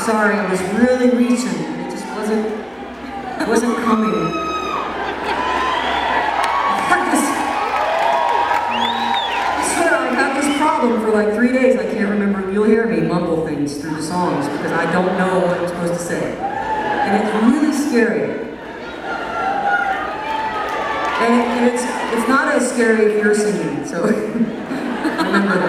sorry, I was really reaching, and it just wasn't coming. I swear, I've had this problem for like 3 days. I can't remember. You'll hear me mumble things through the songs because I don't know what I'm supposed to say. And it's really scary. And it's not as scary if you're singing, so remember that.